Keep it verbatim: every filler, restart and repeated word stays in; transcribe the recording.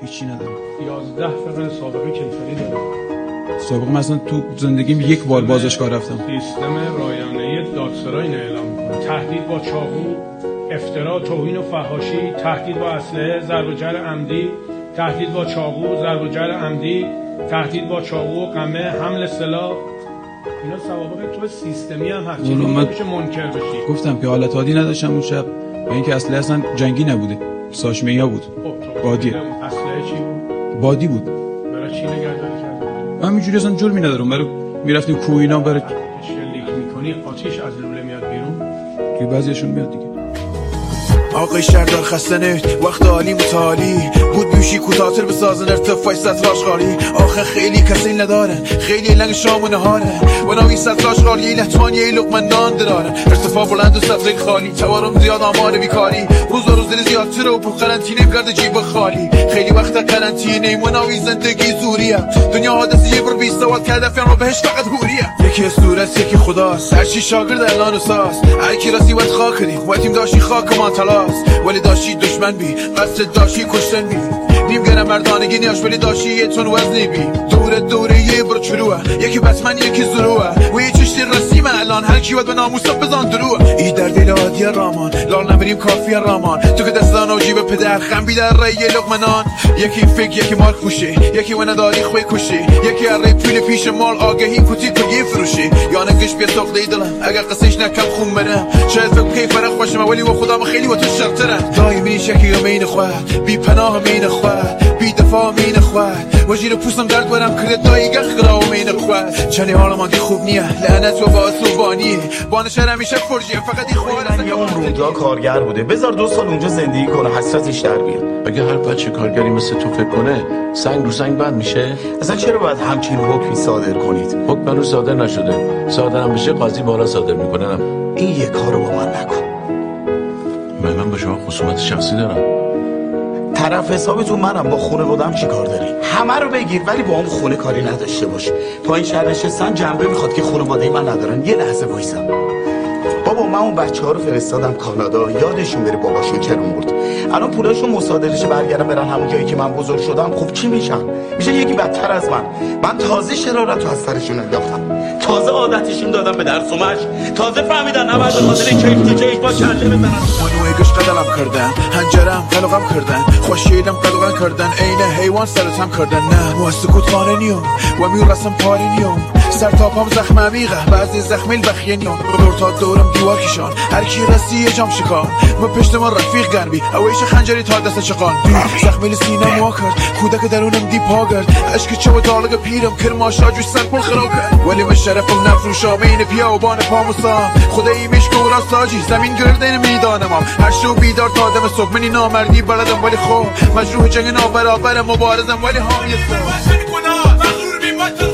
هیچی ندارم. یازده فقط سابقه کیفری دارم. سابقه مثلا تو زندگیم یک بار بازداشتگاه رفتم. سیستم رایانه دادسرای اینو اعلام می‌کنه. تهدید با چاقو، افترا، توهین و فحاشی، تهدید با اسلحه، ضرب و جرح عمدی، تهدید با چاقو، ضرب و جرح عمدی، تهدید با چاقو و قمه، حمل سلاح. اینا سوابق تو سیستمی هم هست. چیزی نمیشه منکر بشی. گفتم که حالت عادی نداشتم اون شب و اینکه اسلحه اصلا جنگی نبوده. ساشمیا بود. بادی. اسلحه چی بود؟ بادی بود. برای چی نگهداری کردی؟ همینجوری اصلا جرمی ندارم. برای میرفتیم کوینا برای شلیک میکنی آتیش از لوله میاد بیرون. که بعضیشون میاد دیگه. آقای شهردار خسته نید وقت عالی متعالی بود بیوشی کوتاتر بسازن ارتفاعی سطراش غالی آخه خیلی کسی ندارن خیلی لنگ شام و نهاره و ناوی سطراش غالی لطمان یه لقمه نان درارن ارتفاع بلند و سطرق خالی توارم زیاد آمار بیکاری روز و روز دل زیاد تر و پو قرنطینه گرد جیب خالی خیلی وقت قرنطینه و ناوی زندگی زوریه دنیا حادثه یه بر بیست سوال کرده فهم رو بهش فقط هوریه یکی صورت یکی خداست هر چی شاگرد الان ساز هر کی راسی وقت خاک کردی وقتی داشتی خاک ما تلا ولی داشتی دشمن بی قصد داشتی کشتن بی نیم گرم مردانگی نیاش ولی داشتی یه تون وزنی بی دوره دوره یه برو چروه یکی بسمن یکی زروه و یه چشتی رسیم الان هر کی باید به ناموسا بزن دروه ای در دل عادی رامان لال نبریم کافی رامان تو که دستان و جیب پدر خم بی در رای یه لقمنان یکی فکر یکی مال خوشه یکی و نداری خوی کشه یکی اره پول پیش مال آگهی کتی کلی فروشه یا نگش بیا ساخته دلم اگر قصهش نکم خون برم شاید فکر کی فرق خوشم ولی و خودم خیلی و تو شرطرم دایمی شکی مین خواد بی پناه مین خواد بی دفاع مین خواد وجیر پوستم درد برم کرده دایی گخرا و مین خواد چنی حال ماندی خوب نیه لعنت و باسوبانی بانشر همیشه فرجیه فقط این خواد من یه اون رودا کارگر بوده بذار دو سال اونجا زندگی کنه حسرتش در بیاد اگه هر بچه کارگری مثل تو فکر کنه سنگ رو سنگ بند میشه اصلا چرا باید همچین حکمی صادر کنید حکم هنوز صادر نشده صادرم بشه قاضی بارا صادر میکنه این یه کارو با من نکن من من با شما خصومت شخصی دارم طرف حسابتون منم با خونه بودم چی کار داری همه رو بگیر ولی با اون خونه کاری نداشته باش پایین شهر نشستن جنبه میخواد که خانواده من ندارن یه لحظه وایسا بابا من اون بچه ها رو فرستادم کانادا یادشون بره باباشون چرا مرد الان پولاشون مصادرهش برگردن برن همون جایی که من بزرگ شدم خب چی میشن میشه یکی بدتر از من من تازه شرارت رو از سرشون انداختم تازه عادتشون دادم به درس و مشق تازه فهمیدن نباید به خاطر کیف تو کیف با چنده بزنن منویگش قدلم کردن هنجرم قلقم کردن خوشیدم قلقم کردن عین حیوان سرتم کردن نه مو سکوت خانه نیوم و میرسم پاری نیوم سر تا پام زخم عمیقه بعضی زخمیل بخینیون دور تا دورم دیوار کشان هر کی رسی یه جام شکان ما پشت ما رفیق گربی اویش خنجری تا دست چقان زخمیل سینه مو کرد کودک درونم دی پا کرد اشک چو دالگ پیرم کرماشا جو سر پل خراب کرد ولی من شرفم نفروشا بین بیابان پاموسا خدایی مشک و راستاجی زمین گردن میدانم هر شو بیدار تا دم صبح منی نامردی بلدم ولی خب مجروح جنگ نابرابر مبارزم ولی حامی است